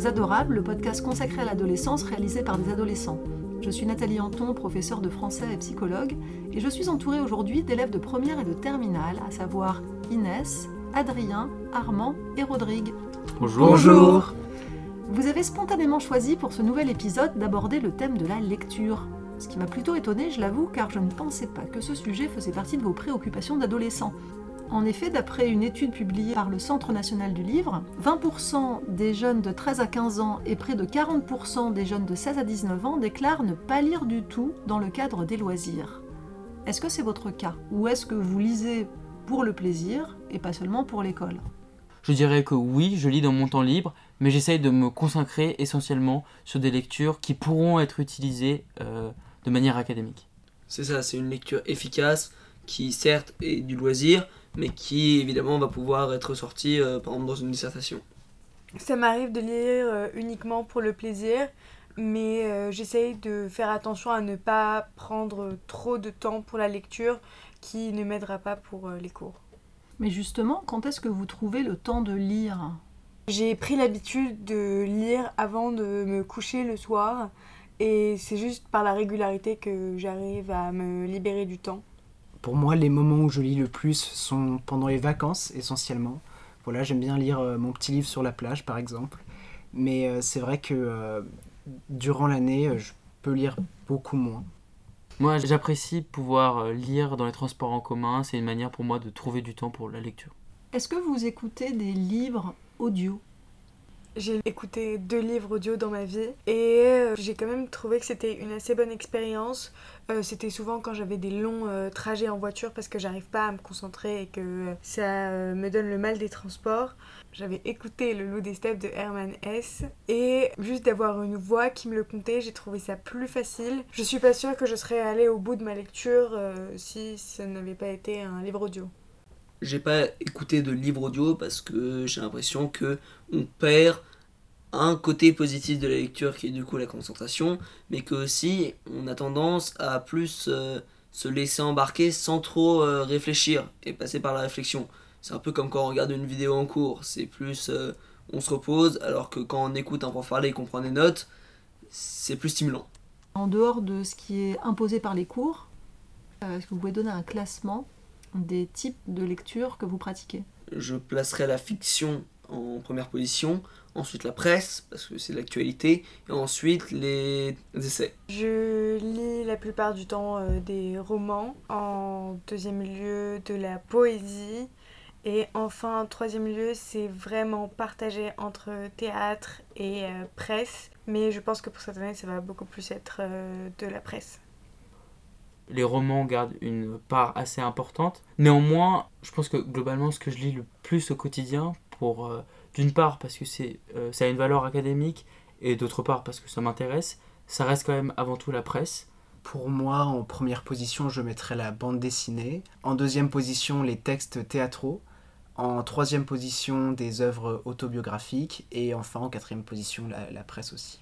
Voix adorables, le podcast consacré à l'adolescence réalisé par des adolescents. Je suis Nathalie Anton, professeure de français et psychologue, et je suis entourée aujourd'hui d'élèves de première et de terminale, à savoir Inès, Adrien, Armand et Rodrigue. Bonjour. Bonjour. Vous avez spontanément choisi pour ce nouvel épisode d'aborder le thème de la lecture. Ce qui m'a plutôt étonnée, je l'avoue, car je ne pensais pas que ce sujet faisait partie de vos préoccupations d'adolescents. En effet, d'après une étude publiée par le Centre national du livre, 20% des jeunes de 13 à 15 ans et près de 40% des jeunes de 16 à 19 ans déclarent ne pas lire du tout dans le cadre des loisirs. Est-ce que c'est votre cas? Ou est-ce que vous lisez pour le plaisir et pas seulement pour l'école? Je dirais que oui, je lis dans mon temps libre, mais j'essaye de me consacrer essentiellement sur des lectures qui pourront être utilisées de manière académique. C'est ça, c'est une lecture efficace qui certes est du loisir, mais qui évidemment va pouvoir être sortie par exemple dans une dissertation. Ça m'arrive de lire uniquement pour le plaisir, mais j'essaye de faire attention à ne pas prendre trop de temps pour la lecture qui ne m'aidera pas pour les cours. Mais justement, quand est-ce que vous trouvez le temps de lire ? J'ai pris l'habitude de lire avant de me coucher le soir, et c'est juste par la régularité que j'arrive à me libérer du temps. Pour moi, les moments où je lis le plus sont pendant les vacances, essentiellement. Voilà, j'aime bien lire mon petit livre sur la plage, par exemple. Mais c'est vrai que durant l'année, je peux lire beaucoup moins. Moi, j'apprécie pouvoir lire dans les transports en commun. C'est une manière pour moi de trouver du temps pour la lecture. Est-ce que vous écoutez des livres audio ? J'ai écouté 2 livres audio dans ma vie et j'ai quand même trouvé que c'était une assez bonne expérience. C'était souvent quand j'avais des longs trajets en voiture parce que j'arrive pas à me concentrer et que ça me donne le mal des transports. J'avais écouté Le Loup des Steppes de Hermann Hesse et juste d'avoir une voix qui me le contait, j'ai trouvé ça plus facile. Je suis pas sûre que je serais allée au bout de ma lecture si ça n'avait pas été un livre audio. J'ai pas écouté de livre audio parce que j'ai l'impression que on perd un côté positif de la lecture qui est du coup la concentration, mais que aussi on a tendance à plus se laisser embarquer sans trop réfléchir et passer par la réflexion. C'est un peu comme quand on regarde une vidéo en cours, c'est plus on se repose, alors que quand on écoute un prof parler et qu'on prend des notes, c'est plus stimulant. En dehors de ce qui est imposé par les cours, est-ce que vous pouvez donner un classement des types de lecture que vous pratiquez? Je placerai la fiction en première position, ensuite la presse, parce que c'est l'actualité, et ensuite les essais. Je lis la plupart du temps des romans, en deuxième lieu de la poésie, et enfin en troisième lieu c'est vraiment partagé entre théâtre et presse, mais je pense que pour cette année ça va beaucoup plus être de la presse. Les romans gardent une part assez importante. Néanmoins, je pense que globalement, ce que je lis le plus au quotidien, d'une part parce que ça a une valeur académique, et d'autre part parce que ça m'intéresse, ça reste quand même avant tout la presse. Pour moi, en première position, je mettrais la bande dessinée. En deuxième position, les textes théâtraux. En troisième position, des œuvres autobiographiques. Et enfin, en quatrième position, la presse aussi.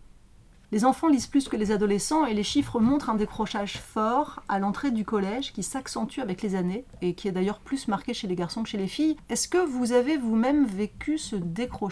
Les enfants lisent plus que les adolescents et les chiffres montrent un décrochage fort à l'entrée du collège qui s'accentue avec les années et qui est d'ailleurs plus marqué chez les garçons que chez les filles. Est-ce que vous avez vous-même vécu ce décrochage ?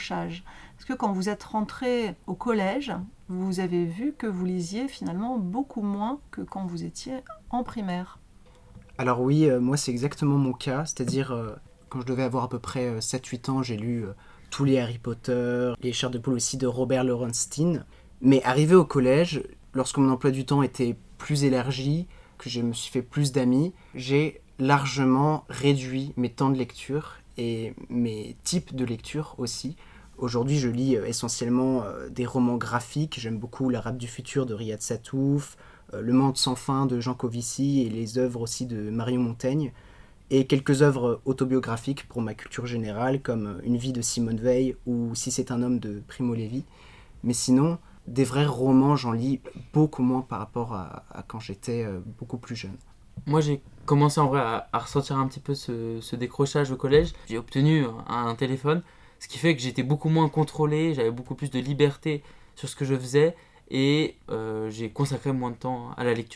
Est-ce que quand vous êtes rentré au collège, vous avez vu que vous lisiez finalement beaucoup moins que quand vous étiez en primaire ? Alors oui, moi c'est exactement mon cas, c'est-à-dire quand je devais avoir à peu près 7-8 ans, j'ai lu tous les Harry Potter, les Chairs de poule aussi de Robert Lowenstein. Mais arrivé au collège, lorsque mon emploi du temps était plus élargi, que je me suis fait plus d'amis, j'ai largement réduit mes temps de lecture et mes types de lecture aussi. Aujourd'hui, je lis essentiellement des romans graphiques. J'aime beaucoup L'Arabe du futur de Riyad Sattouf, Le monde sans fin de Jean Covici et les œuvres aussi de Marion Montaigne. Et quelques œuvres autobiographiques pour ma culture générale, comme Une vie de Simone Veil ou Si c'est un homme de Primo Levi. Mais sinon, des vrais romans, j'en lis beaucoup moins par rapport à quand j'étais beaucoup plus jeune. Moi, j'ai commencé en vrai à ressentir un petit peu ce décrochage au collège. J'ai obtenu un téléphone, ce qui fait que j'étais beaucoup moins contrôlé, j'avais beaucoup plus de liberté sur ce que je faisais et j'ai consacré moins de temps à la lecture.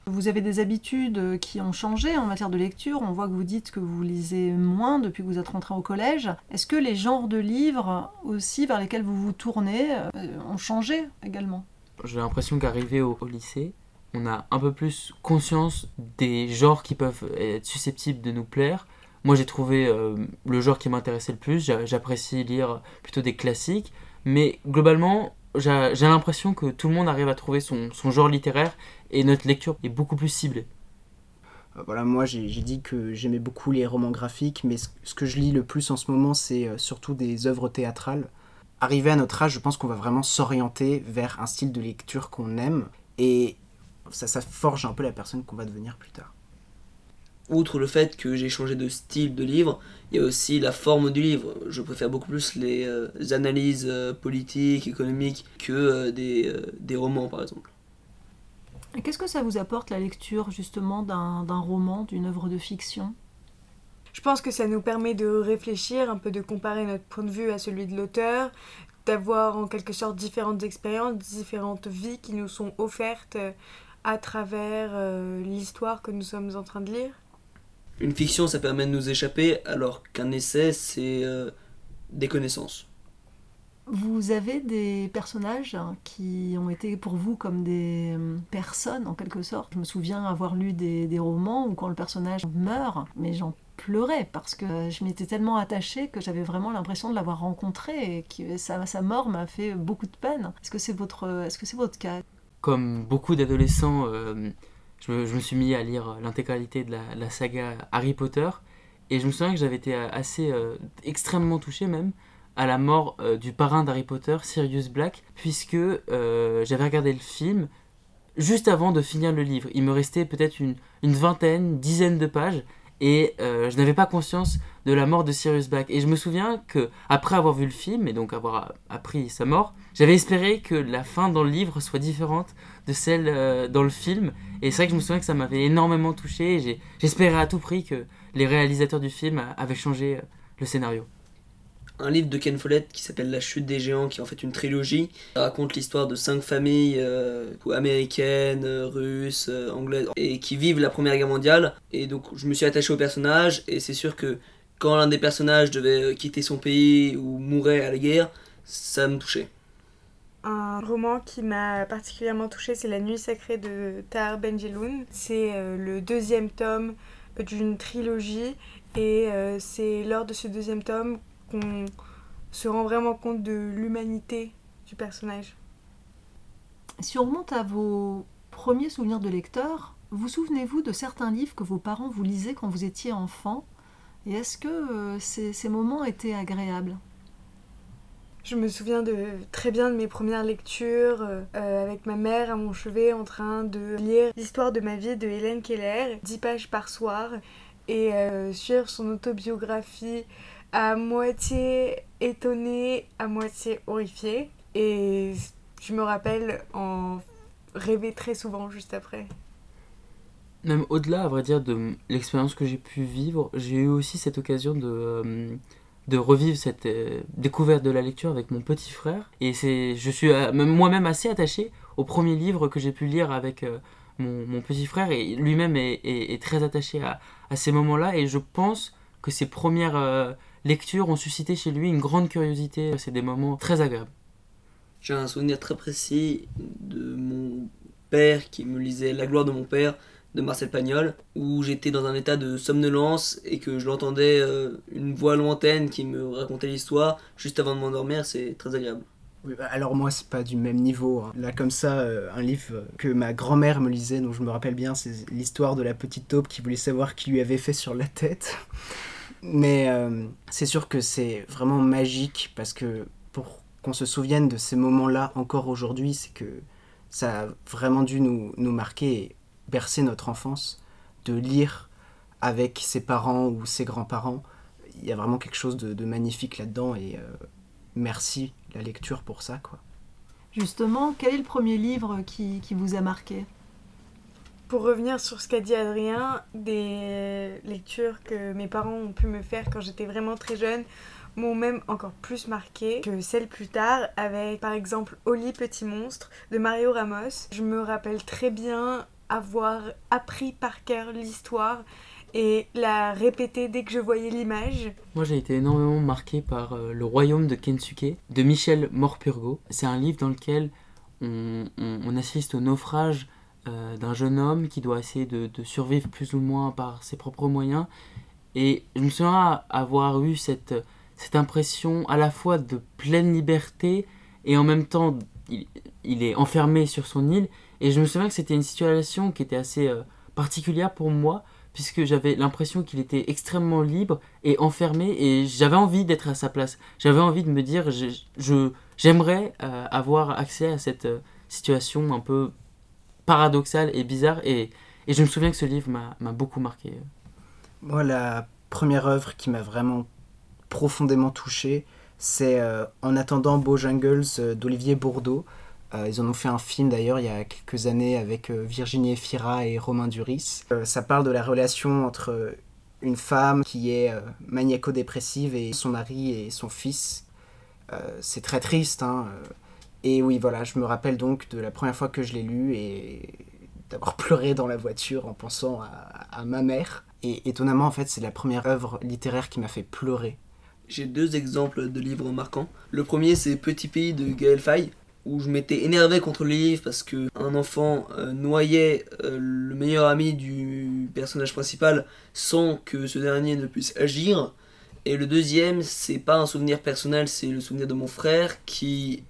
Vous avez des habitudes qui ont changé en matière de lecture. On voit que vous dites que vous lisez moins depuis que vous êtes rentré au collège. Est-ce que les genres de livres aussi vers lesquels vous vous tournez ont changé également ? J'ai l'impression qu'arrivé au lycée, on a un peu plus conscience des genres qui peuvent être susceptibles de nous plaire. Moi, j'ai trouvé le genre qui m'intéressait le plus. J'apprécie lire plutôt des classiques. Mais globalement, j'ai l'impression que tout le monde arrive à trouver son genre littéraire et notre lecture est beaucoup plus ciblée. Voilà, moi j'ai dit que j'aimais beaucoup les romans graphiques, mais ce que je lis le plus en ce moment, c'est surtout des œuvres théâtrales. Arrivé à notre âge, je pense qu'on va vraiment s'orienter vers un style de lecture qu'on aime, et ça forge un peu la personne qu'on va devenir plus tard. Outre le fait que j'ai changé de style de livre, il y a aussi la forme du livre. Je préfère beaucoup plus les analyses politiques, économiques, que des romans par exemple. Et qu'est-ce que ça vous apporte la lecture justement d'un roman, d'une œuvre de fiction ? Je pense que ça nous permet de réfléchir, un peu de comparer notre point de vue à celui de l'auteur, d'avoir en quelque sorte différentes expériences, différentes vies qui nous sont offertes à travers l'histoire que nous sommes en train de lire. Une fiction, ça permet de nous échapper, alors qu'un essai, c'est des connaissances. Vous avez des personnages qui ont été pour vous comme des personnes en quelque sorte. Je me souviens avoir lu des romans où quand le personnage meurt, mais j'en pleurais parce que je m'étais tellement attachée que j'avais vraiment l'impression de l'avoir rencontré et que sa mort m'a fait beaucoup de peine. Est-ce que c'est votre cas ? Comme beaucoup d'adolescents, je me suis mis à lire l'intégralité de la saga Harry Potter et je me souviens que j'avais été assez extrêmement touché même à la mort du parrain d'Harry Potter, Sirius Black, puisque j'avais regardé le film juste avant de finir le livre. Il me restait peut-être une dizaine de pages et je n'avais pas conscience de la mort de Sirius Black. Et je me souviens qu'après avoir vu le film et donc avoir appris sa mort, j'avais espéré que la fin dans le livre soit différente de celle dans le film. Et c'est vrai que je me souviens que ça m'avait énormément touché et j'espérais à tout prix que les réalisateurs du film avaient changé le scénario. Un livre de Ken Follett qui s'appelle La Chute des Géants, qui est en fait une trilogie. Ça raconte l'histoire de 5 familles américaines, russes, anglaises, et qui vivent la Première Guerre mondiale. Et donc je me suis attaché au personnage, et c'est sûr que quand l'un des personnages devait quitter son pays ou mourait à la guerre, ça me touchait. Un roman qui m'a particulièrement touchée, c'est La Nuit sacrée de Tahar Ben-Jelloun. C'est le 2e tome d'une trilogie, et c'est lors de ce 2e tome qu'on se rend vraiment compte de l'humanité du personnage. Si on remonte à vos premiers souvenirs de lecteur, vous souvenez-vous de certains livres que vos parents vous lisaient quand vous étiez enfant ? Et est-ce que ces moments étaient agréables ? Je me souviens très bien de mes premières lectures avec ma mère à mon chevet en train de lire l'histoire de ma vie de Hélène Keller, 10 pages par soir, et suivre son autobiographie à moitié étonnée, à moitié horrifiée. Et je me rappelle en rêver très souvent juste après. Même au-delà, à vrai dire, de l'expérience que j'ai pu vivre, j'ai eu aussi cette occasion de revivre cette découverte de la lecture avec mon petit frère. Et je suis moi-même assez attaché au premier livre que j'ai pu lire avec mon petit frère. Et lui-même est très attaché à ces moments-là. Et je pense que ces premières lectures ont suscité chez lui une grande curiosité. C'est des moments très agréables. J'ai un souvenir très précis de mon père qui me lisait La gloire de mon père de Marcel Pagnol, où j'étais dans un état de somnolence et que je l'entendais une voix lointaine qui me racontait l'histoire juste avant de m'endormir. C'est très agréable. Oui, alors moi c'est pas du même niveau, hein. Là comme ça, un livre que ma grand-mère me lisait, dont je me rappelle bien, c'est l'histoire de la petite taupe qui voulait savoir qui lui avait fait sur la tête. Mais c'est sûr que c'est vraiment magique, parce que pour qu'on se souvienne de ces moments-là encore aujourd'hui, c'est que ça a vraiment dû nous marquer et bercer notre enfance, de lire avec ses parents ou ses grands-parents. Il y a vraiment quelque chose de magnifique là-dedans, et merci la lecture pour ça, quoi. Justement, quel est le premier livre qui vous a marqué ? Pour revenir sur ce qu'a dit Adrien, des lectures que mes parents ont pu me faire quand j'étais vraiment très jeune m'ont même encore plus marqué que celles plus tard, avec par exemple Oli Petit Monstre de Mario Ramos. Je me rappelle très bien avoir appris par cœur l'histoire et la répéter dès que je voyais l'image. Moi, j'ai été énormément marqué par Le Royaume de Kensuke de Michel Morpurgo. C'est un livre dans lequel on assiste au naufrage d'un jeune homme qui doit essayer de survivre plus ou moins par ses propres moyens. Et je me souviens avoir eu cette impression à la fois de pleine liberté et en même temps, il est enfermé sur son île. Et je me souviens que c'était une situation qui était assez particulière pour moi, puisque j'avais l'impression qu'il était extrêmement libre et enfermé, et j'avais envie d'être à sa place. J'avais envie de me dire, j'aimerais avoir accès à cette situation un peu paradoxale et bizarre, et je me souviens que ce livre m'a beaucoup marqué. Moi, la première œuvre qui m'a vraiment profondément touché, c'est En attendant Bojangles d'Olivier Bourdeau. Ils en ont fait un film d'ailleurs il y a quelques années avec Virginie Efira et Romain Duris. Ça parle de la relation entre une femme qui est maniaco-dépressive et son mari et son fils. C'est très triste, hein. Et oui, voilà, je me rappelle donc de la première fois que je l'ai lu et d'avoir pleuré dans la voiture en pensant à ma mère. Et étonnamment, en fait, c'est la première œuvre littéraire qui m'a fait pleurer. J'ai 2 exemples de livres marquants. Le premier, c'est Petit Pays de Gaël Faye, où je m'étais énervé contre le livre parce qu'un enfant noyait le meilleur ami du personnage principal sans que ce dernier ne puisse agir. Et le deuxième, c'est pas un souvenir personnel, c'est le souvenir de mon frère qui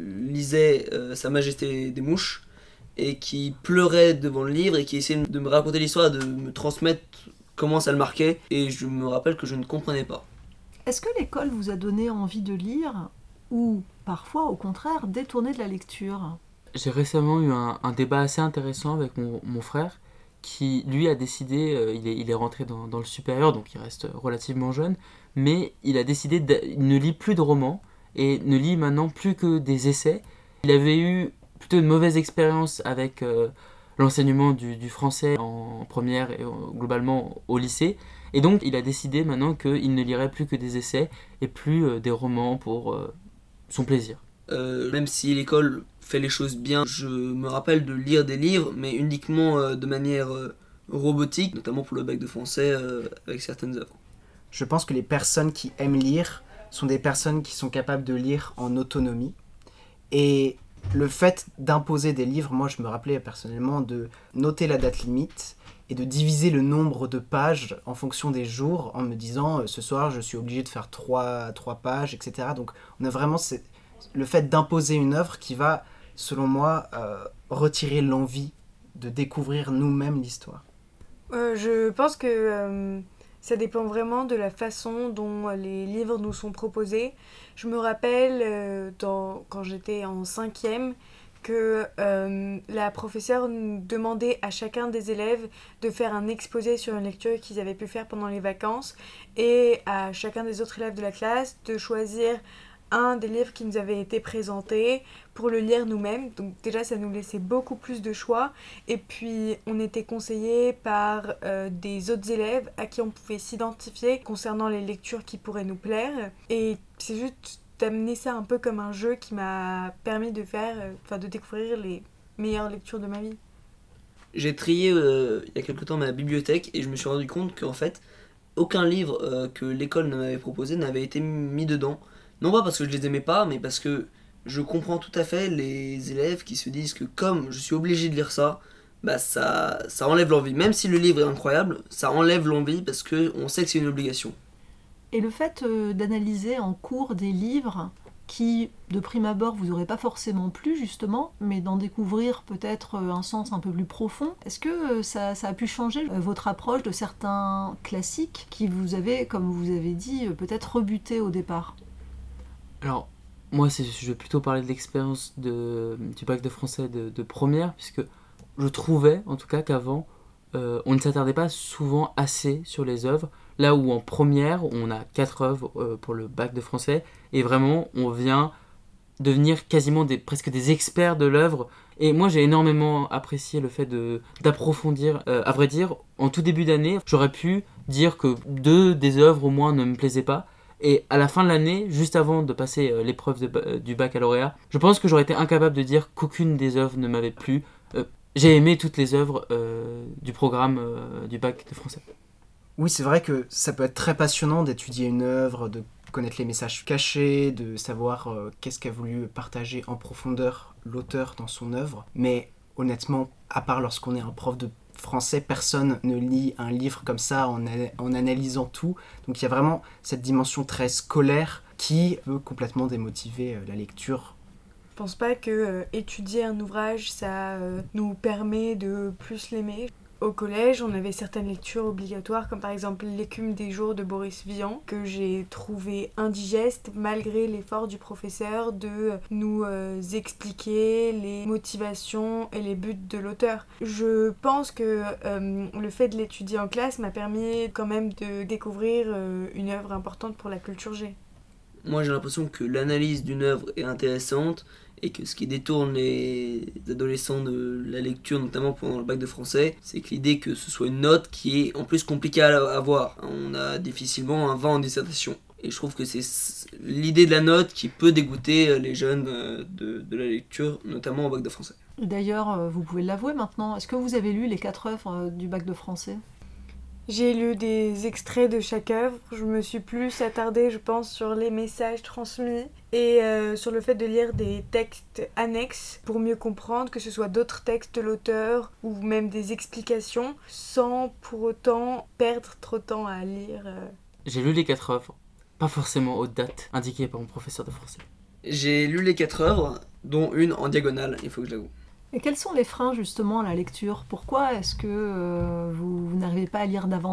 lisait Sa Majesté des Mouches et qui pleurait devant le livre et qui essayait de me raconter l'histoire, de me transmettre comment ça le marquait. Et je me rappelle que je ne comprenais pas. Est-ce que l'école vous a donné envie de lire ou parfois au contraire détourner de la lecture? J'ai récemment eu un débat assez intéressant avec mon frère qui lui a décidé, il est rentré dans le supérieur, donc il reste relativement jeune, mais il a décidé il ne lit plus de romans et ne lit maintenant plus que des essais. Il avait eu plutôt une mauvaise expérience avec l'enseignement du français en première et globalement au lycée, et donc il a décidé maintenant qu'il ne lirait plus que des essais et plus des romans pour son plaisir. Même si l'école fait les choses bien, je me rappelle de lire des livres, mais uniquement de manière robotique, notamment pour le bac de français avec certaines œuvres. Je pense que les personnes qui aiment lire sont des personnes qui sont capables de lire en autonomie. Et le fait d'imposer des livres, moi je me rappelais personnellement de noter la date limite et de diviser le nombre de pages en fonction des jours en me disant ce soir je suis obligé de faire 3 pages, etc. Donc on a vraiment le fait d'imposer une œuvre qui va, selon moi, retirer l'envie de découvrir nous-mêmes l'histoire. Je pense que ça dépend vraiment de la façon dont les livres nous sont proposés. Je me rappelle quand j'étais en 5e que la professeure nous demandait à chacun des élèves de faire un exposé sur une lecture qu'ils avaient pu faire pendant les vacances et à chacun des autres élèves de la classe de choisir un des livres qui nous avait été présenté pour le lire nous-mêmes. Donc déjà ça nous laissait beaucoup plus de choix et puis on était conseillés par des autres élèves à qui on pouvait s'identifier concernant les lectures qui pourraient nous plaire, et c'est juste d'amener ça un peu comme un jeu qui m'a permis de de découvrir les meilleures lectures de ma vie. J'ai trié il y a quelque temps ma bibliothèque et je me suis rendu compte qu'en fait aucun livre que l'école ne m'avait proposé n'avait été mis dedans. Non pas parce que je les aimais pas, mais parce que je comprends tout à fait les élèves qui se disent que comme je suis obligé de lire ça, bah ça enlève l'envie. Même si le livre est incroyable, ça enlève l'envie parce qu'on sait que c'est une obligation. Et le fait d'analyser en cours des livres qui, de prime abord, vous n'aurez pas forcément plu, justement, mais d'en découvrir peut-être un sens un peu plus profond, est-ce que ça a pu changer votre approche de certains classiques qui vous avaient, comme vous avez dit, peut-être rebuté au départ? Alors, moi, je vais plutôt parler de l'expérience du bac de français de première, puisque je trouvais, en tout cas, qu'avant, on ne s'attardait pas souvent assez sur les œuvres, là où en première, on a 4 œuvres pour le bac de français, et vraiment, on vient devenir quasiment presque des experts de l'œuvre. Et moi, j'ai énormément apprécié le fait d'approfondir. À vrai dire, en tout début d'année, j'aurais pu dire que 2 des œuvres au moins ne me plaisaient pas. Et à la fin de l'année, juste avant de passer l'épreuve du baccalauréat, je pense que j'aurais été incapable de dire qu'aucune des œuvres ne m'avait plu. j'ai aimé toutes les œuvres du programme du bac de français. Oui, c'est vrai que ça peut être très passionnant d'étudier une œuvre, de connaître les messages cachés, de savoir qu'est-ce qu'a voulu partager en profondeur l'auteur dans son œuvre. Mais honnêtement, à part lorsqu'on est un prof de français, personne ne lit un livre comme ça en analysant tout. Donc il y a vraiment cette dimension très scolaire qui peut complètement démotiver la lecture. Je pense pas que étudier un ouvrage, ça nous permet de plus l'aimer. Au collège, on avait certaines lectures obligatoires, comme par exemple L'écume des jours de Boris Vian, que j'ai trouvé indigeste malgré l'effort du professeur de nous expliquer les motivations et les buts de l'auteur. Je pense que le fait de l'étudier en classe m'a permis quand même de découvrir une œuvre importante pour la culture G. Moi, j'ai l'impression que l'analyse d'une œuvre est intéressante et que ce qui détourne les adolescents de la lecture, notamment pendant le bac de français, c'est que l'idée que ce soit une note qui est en plus compliquée à avoir. On a difficilement un 20 en dissertation. Et je trouve que c'est l'idée de la note qui peut dégoûter les jeunes de la lecture, notamment au bac de français. D'ailleurs, vous pouvez l'avouer maintenant, est-ce que vous avez lu les 4 œuvres du bac de français ? J'ai lu des extraits de chaque œuvre. Je me suis plus attardée, je pense, sur les messages transmis et sur le fait de lire des textes annexes pour mieux comprendre, que ce soit d'autres textes de l'auteur ou même des explications, sans pour autant perdre trop de temps à lire. J'ai lu les 4 œuvres, pas forcément aux dates indiquées par mon professeur de français. J'ai lu les 4 œuvres, dont une en diagonale, il faut que je l'avoue. Et quels sont les freins justement à la lecture ? Pourquoi est-ce que vous n'arrivez pas à lire davantage ?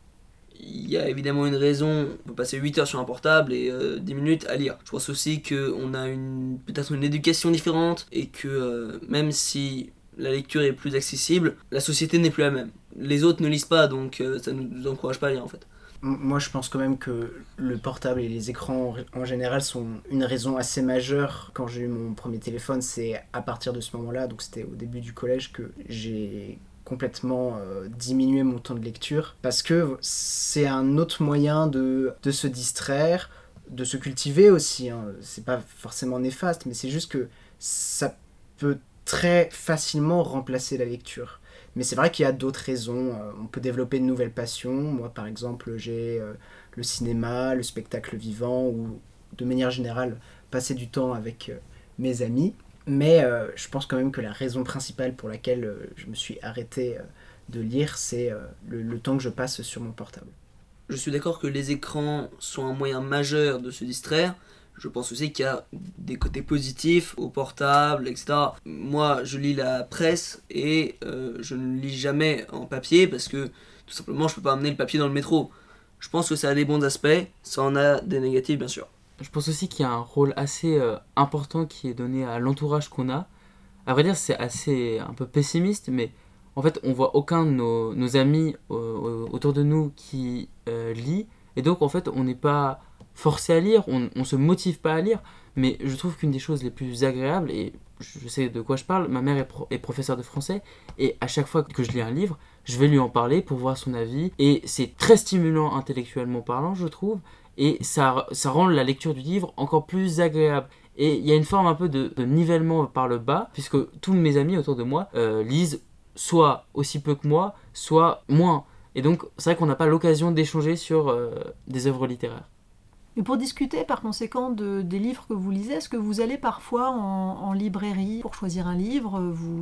Il y a évidemment une raison, on peut passer 8 heures sur un portable et 10 minutes à lire. Je pense aussi qu'on a peut-être une éducation différente et que même si la lecture est plus accessible, la société n'est plus la même. Les autres ne lisent pas, donc ça ne nous encourage pas à lire en fait. Moi, je pense quand même que le portable et les écrans en général sont une raison assez majeure. Quand j'ai eu mon premier téléphone, c'est à partir de ce moment-là, donc c'était au début du collège, que j'ai complètement diminué mon temps de lecture. Parce que c'est un autre moyen de se distraire, de se cultiver aussi. Hein. C'est pas forcément néfaste, mais c'est juste que ça peut très facilement remplacer la lecture. Mais c'est vrai qu'il y a d'autres raisons. On peut développer de nouvelles passions. Moi, par exemple, j'ai le cinéma, le spectacle vivant, ou de manière générale, passer du temps avec mes amis. Mais je pense quand même que la raison principale pour laquelle je me suis arrêté de lire, c'est le temps que je passe sur mon portable. Je suis d'accord que les écrans sont un moyen majeur de se distraire. Je pense aussi qu'il y a des côtés positifs au portable, etc. Moi, je lis la presse et je ne lis jamais en papier parce que tout simplement, je peux pas amener le papier dans le métro. Je pense que ça a des bons aspects, ça en a des négatifs, bien sûr. Je pense aussi qu'il y a un rôle assez important qui est donné à l'entourage qu'on a. À vrai dire, c'est assez un peu pessimiste, mais en fait, on voit aucun de nos amis autour de nous qui lit. Et donc, en fait, on n'est pas forcé à lire, on se motive pas à lire, mais je trouve qu'une des choses les plus agréables, et je sais de quoi je parle, ma mère est professeure de français, et à chaque fois que je lis un livre, je vais lui en parler pour voir son avis, et c'est très stimulant intellectuellement parlant, je trouve, et ça rend la lecture du livre encore plus agréable. Et il y a une forme un peu de nivellement par le bas, puisque tous mes amis autour de moi lisent soit aussi peu que moi, soit moins. Et donc, c'est vrai qu'on n'a pas l'occasion d'échanger sur des œuvres littéraires. Et pour discuter par conséquent des livres que vous lisez, est-ce que vous allez parfois en librairie pour choisir un livre ?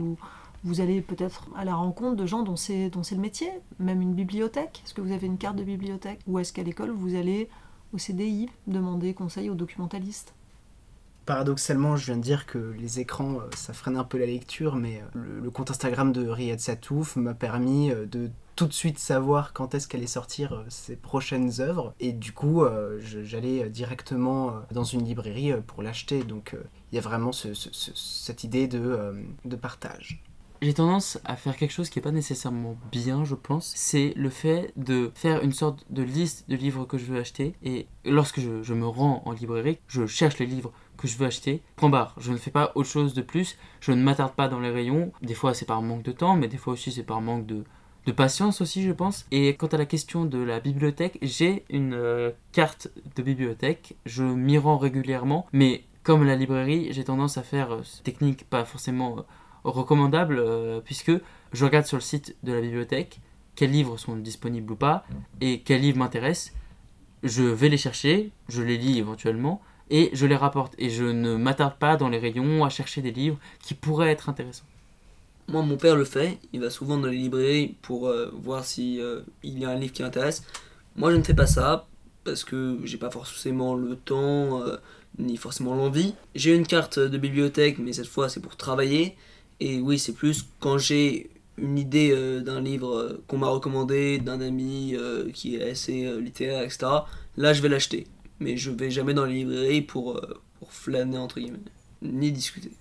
Vous allez peut-être à la rencontre de gens dont c'est le métier, même une bibliothèque ? Est-ce que vous avez une carte de bibliothèque ? Ou est-ce qu'à l'école, vous allez au CDI demander conseil aux documentalistes ? Paradoxalement, je viens de dire que les écrans, ça freine un peu la lecture, mais le compte Instagram de Riyad Satouf m'a permis de tout de suite savoir quand est-ce qu'allaient sortir ses prochaines œuvres. Et du coup, j'allais directement dans une librairie pour l'acheter. Donc il y a vraiment cette idée de partage. J'ai tendance à faire quelque chose qui n'est pas nécessairement bien, je pense. C'est le fait de faire une sorte de liste de livres que je veux acheter. Et lorsque je me rends en librairie, je cherche les livres que je veux acheter. Point barre. Je ne fais pas autre chose de plus. Je ne m'attarde pas dans les rayons. Des fois, c'est par manque de temps, mais des fois aussi, c'est par manque de patience aussi, je pense. Et quant à la question de la bibliothèque, j'ai une carte de bibliothèque. Je m'y rends régulièrement. Mais comme la librairie, j'ai tendance à faire cette technique pas forcément recommandable puisque je regarde sur le site de la bibliothèque quels livres sont disponibles ou pas et quels livres m'intéressent. Je vais les chercher, je les lis éventuellement et je les rapporte. Et je ne m'attarde pas dans les rayons à chercher des livres qui pourraient être intéressants. Moi, mon père le fait. Il va souvent dans les librairies pour voir si il y a un livre qui l'intéresse. Moi, je ne fais pas ça parce que j'ai pas forcément le temps ni forcément l'envie. J'ai une carte de bibliothèque, mais cette fois, c'est pour travailler. Et oui, c'est plus quand j'ai une idée d'un livre qu'on m'a recommandé, d'un ami qui est assez littéraire, etc. Là, je vais l'acheter. Mais je vais jamais dans les librairies pour flâner, entre guillemets, ni discuter.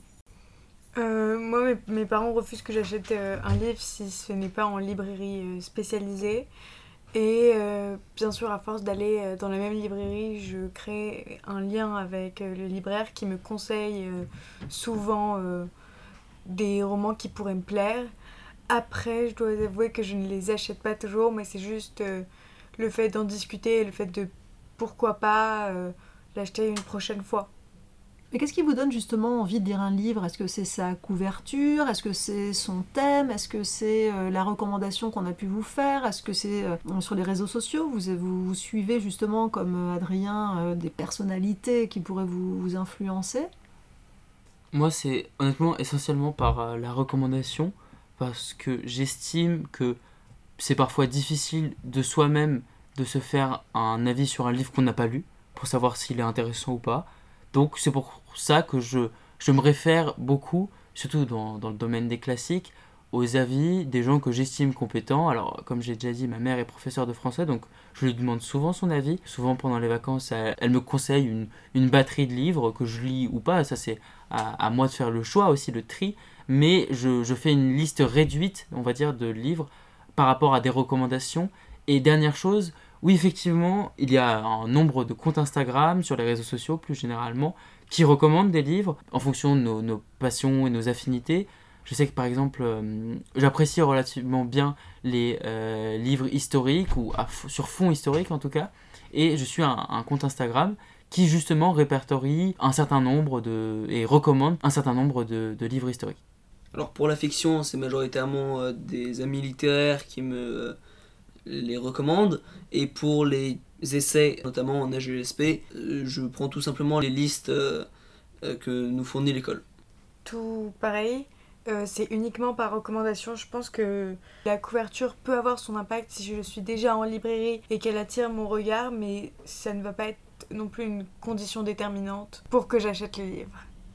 Moi, mes parents refusent que j'achète un livre si ce n'est pas en librairie spécialisée. Et bien sûr, à force d'aller dans la même librairie, je crée un lien avec le libraire qui me conseille souvent des romans qui pourraient me plaire. Après, je dois avouer que je ne les achète pas toujours, mais c'est juste le fait d'en discuter et le fait de pourquoi pas l'acheter une prochaine fois. Mais qu'est-ce qui vous donne justement envie de lire un livre ? Est-ce que c'est sa couverture ? Est-ce que c'est son thème ? Est-ce que c'est la recommandation qu'on a pu vous faire ? Est-ce que c'est sur les réseaux sociaux ? Vous suivez justement, comme Adrien, des personnalités qui pourraient vous influencer ? Moi, c'est honnêtement essentiellement par la recommandation, parce que j'estime que c'est parfois difficile de soi-même de se faire un avis sur un livre qu'on n'a pas lu, pour savoir s'il est intéressant ou pas. Donc c'est pour ça que je me réfère beaucoup, surtout dans le domaine des classiques, aux avis des gens que j'estime compétents. Alors comme j'ai déjà dit, ma mère est professeure de français, donc je lui demande souvent son avis. Souvent pendant les vacances, elle me conseille une batterie de livres que je lis ou pas. Ça c'est à moi de faire le choix aussi, le tri. Mais je fais une liste réduite, on va dire, de livres par rapport à des recommandations. Et dernière chose, oui, effectivement, il y a un nombre de comptes Instagram, sur les réseaux sociaux plus généralement, qui recommandent des livres en fonction de nos passions et nos affinités. Je sais que par exemple, j'apprécie relativement bien les livres historiques, ou sur fond historique en tout cas, et je suis un compte Instagram qui justement répertorie un certain nombre et recommande un certain nombre de livres historiques. Alors pour la fiction, c'est majoritairement des amis littéraires qui me les recommandent, et pour les essais, notamment en HESP, je prends tout simplement les listes que nous fournit l'école. Tout pareil, c'est uniquement par recommandation. Je pense que la couverture peut avoir son impact si je suis déjà en librairie et qu'elle attire mon regard, mais ça ne va pas être non plus une condition déterminante pour que j'achète le livre.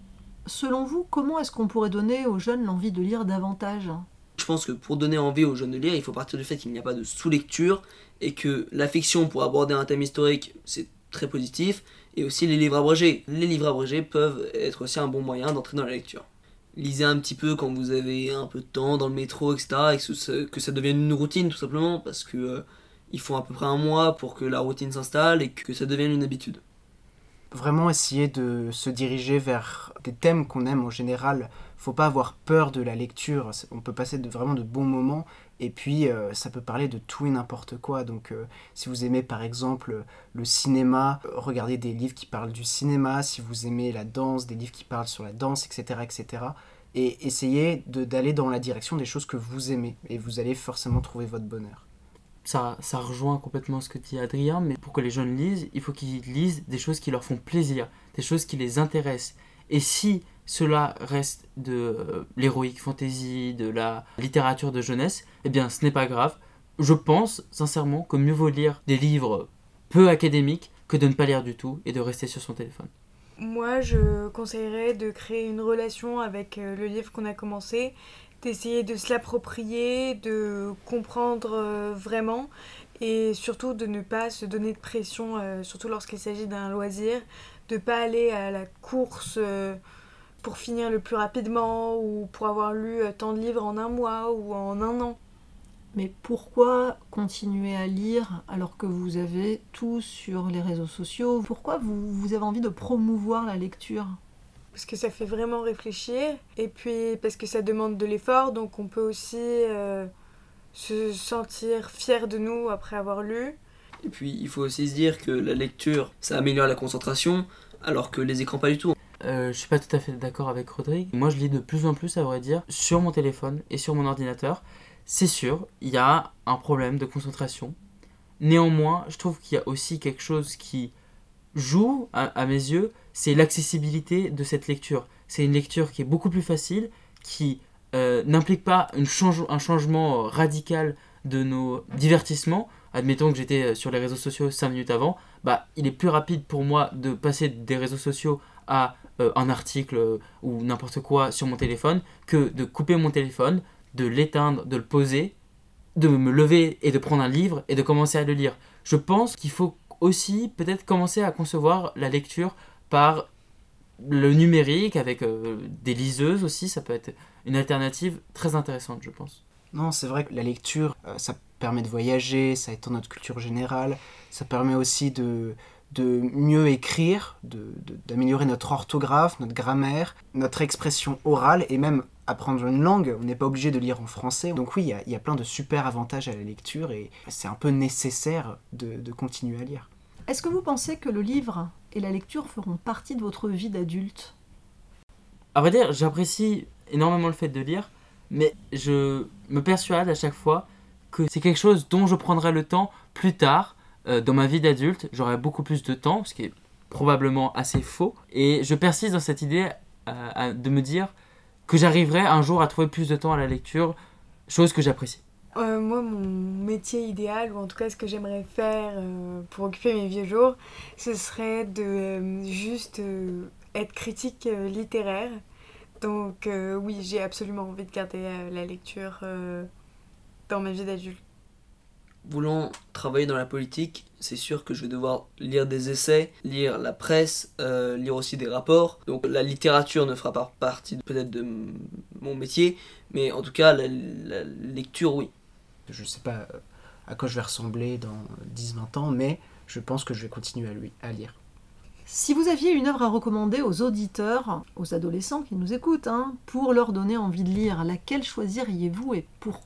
Selon vous, comment est-ce qu'on pourrait donner aux jeunes l'envie de lire davantage ? Je pense que pour donner envie aux jeunes de lire, il faut partir du fait qu'il n'y a pas de sous-lecture, et que la fiction, pour aborder un thème historique, c'est très positif, et aussi les livres abrégés. Les livres abrégés peuvent être aussi un bon moyen d'entrer dans la lecture. Lisez un petit peu quand vous avez un peu de temps dans le métro, etc., et que ça devienne une routine tout simplement, parce que il faut à peu près un mois pour que la routine s'installe et que ça devienne une habitude. Vraiment essayer de se diriger vers des thèmes qu'on aime en général. Faut pas avoir peur de la lecture, on peut passer vraiment de bons moments, et puis ça peut parler de tout et n'importe quoi. Donc si vous aimez par exemple le cinéma, regardez des livres qui parlent du cinéma. Si vous aimez la danse, des livres qui parlent sur la danse, etc. etc. Et essayez d'aller dans la direction des choses que vous aimez, et vous allez forcément trouver votre bonheur. Ça rejoint complètement ce que dit Adrien, mais pour que les jeunes lisent, il faut qu'ils lisent des choses qui leur font plaisir, des choses qui les intéressent. Et si cela reste de l'heroic fantasy, de la littérature de jeunesse, eh bien ce n'est pas grave. Je pense sincèrement que mieux vaut lire des livres peu académiques que de ne pas lire du tout et de rester sur son téléphone. Moi, je conseillerais de créer une relation avec le livre qu'on a commencé, d'essayer de se l'approprier, de comprendre vraiment, et surtout de ne pas se donner de pression, surtout lorsqu'il s'agit d'un loisir, de ne pas aller à la course pour finir le plus rapidement, ou pour avoir lu tant de livres en un mois ou en un an. Mais pourquoi continuer à lire alors que vous avez tout sur les réseaux sociaux ? Pourquoi vous avez envie de promouvoir la lecture ? Parce que ça fait vraiment réfléchir, et puis parce que ça demande de l'effort, donc on peut aussi se sentir fier de nous après avoir lu. Et puis il faut aussi se dire que la lecture, ça améliore la concentration, alors que les écrans pas du tout. je suis pas tout à fait d'accord avec Rodrigue. Moi, je lis de plus en plus, à vrai dire, sur mon téléphone et sur mon ordinateur. C'est sûr, il y a un problème de concentration. Néanmoins, je trouve qu'il y a aussi quelque chose qui joue, à mes yeux, c'est l'accessibilité de cette lecture. C'est une lecture qui est beaucoup plus facile, qui n'implique pas un changement radical de nos divertissements. Admettons que j'étais sur les réseaux sociaux 5 minutes avant, il est plus rapide pour moi de passer des réseaux sociaux à un article ou n'importe quoi sur mon téléphone que de couper mon téléphone, de l'éteindre, de le poser, de me lever et de prendre un livre et de commencer à le lire. Je pense qu'il faut aussi peut-être commencer à concevoir la lecture par le numérique avec des liseuses aussi, ça peut être une alternative très intéressante, je pense. Non, c'est vrai que la lecture, ça permet de voyager, ça étend notre culture générale, ça permet aussi de mieux écrire, d'améliorer notre orthographe, notre grammaire, notre expression orale et même apprendre une langue. On n'est pas obligé de lire en français. Donc oui, il y a plein de super avantages à la lecture et c'est un peu nécessaire de continuer à lire. Est-ce que vous pensez que le livre et la lecture feront partie de votre vie d'adulte ? À vrai dire, j'apprécie énormément le fait de lire, mais je me persuade à chaque fois que c'est quelque chose dont je prendrai le temps plus tard. Dans ma vie d'adulte, j'aurai beaucoup plus de temps, ce qui est probablement assez faux. Et je persiste dans cette idée de me dire que j'arriverai un jour à trouver plus de temps à la lecture, chose que j'apprécie. Moi, mon métier idéal, ou en tout cas ce que j'aimerais faire pour occuper mes vieux jours, ce serait de juste être critique littéraire. Donc oui, j'ai absolument envie de garder la lecture dans ma vie d'adulte. Voulant travailler dans la politique, c'est sûr que je vais devoir lire des essais, lire la presse, lire aussi des rapports. Donc la littérature ne fera pas partie peut-être de mon métier, mais en tout cas la lecture, oui. Je ne sais pas à quoi je vais ressembler dans 10-20 ans, mais je pense que je vais continuer à lire. Si vous aviez une œuvre à recommander aux auditeurs, aux adolescents qui nous écoutent, pour leur donner envie de lire, laquelle choisiriez-vous et pourquoi ?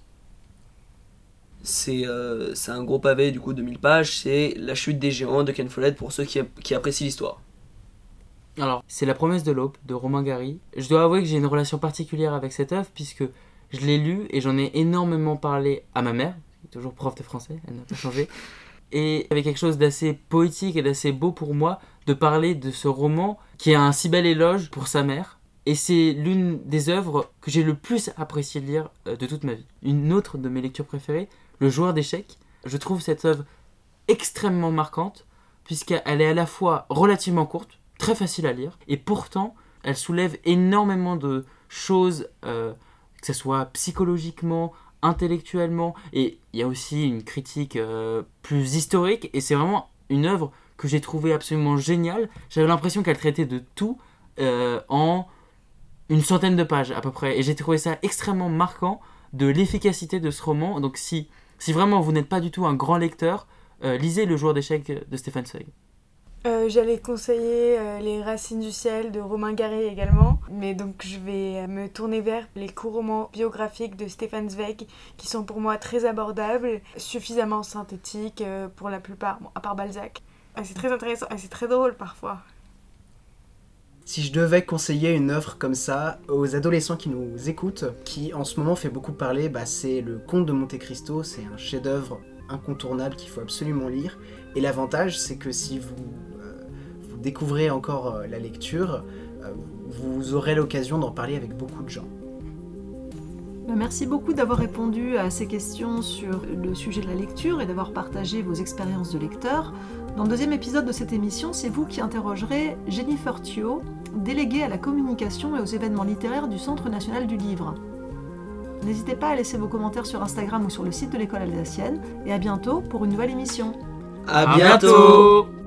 C'est un gros pavé du coup de 1000 pages, c'est La chute des géants de Ken Follett pour ceux qui apprécient l'histoire. Alors, c'est La promesse de l'aube de Romain Gary. Je dois avouer que j'ai une relation particulière avec cette œuvre puisque je l'ai lue et j'en ai énormément parlé à ma mère, qui est toujours prof de français, elle n'a pas changé. Et il y avait quelque chose d'assez poétique et d'assez beau pour moi de parler de ce roman qui a un si bel éloge pour sa mère. Et c'est l'une des œuvres que j'ai le plus apprécié de lire de toute ma vie. Une autre de mes lectures préférées, Le joueur d'échecs. Je trouve cette œuvre extrêmement marquante puisqu'elle est à la fois relativement courte, très facile à lire, et pourtant elle soulève énormément de choses, que ce soit psychologiquement, intellectuellement, et il y a aussi une critique plus historique, et c'est vraiment une œuvre que j'ai trouvée absolument géniale. J'avais l'impression qu'elle traitait de tout en une centaine de pages à peu près, et j'ai trouvé ça extrêmement marquant de l'efficacité de ce roman. Donc si vraiment vous n'êtes pas du tout un grand lecteur, lisez Le joueur d'échecs de Stefan Zweig. J'allais conseiller Les racines du ciel de Romain Gary également, mais donc je vais me tourner vers les courts romans biographiques de Stefan Zweig qui sont pour moi très abordables, suffisamment synthétiques pour la plupart, à part Balzac. C'est très intéressant et c'est très drôle parfois. Si je devais conseiller une œuvre comme ça aux adolescents qui nous écoutent, qui en ce moment fait beaucoup parler, c'est Le Comte de Monte Cristo, c'est un chef-d'œuvre incontournable qu'il faut absolument lire. Et l'avantage, c'est que si vous découvrez encore la lecture, vous aurez l'occasion d'en parler avec beaucoup de gens. Merci beaucoup d'avoir répondu à ces questions sur le sujet de la lecture et d'avoir partagé vos expériences de lecteur. Dans le deuxième épisode de cette émission, c'est vous qui interrogerez Jennifer Thio, déléguée à la communication et aux événements littéraires du Centre national du livre. N'hésitez pas à laisser vos commentaires sur Instagram ou sur le site de l'école alsacienne, et à bientôt pour une nouvelle émission. À bientôt.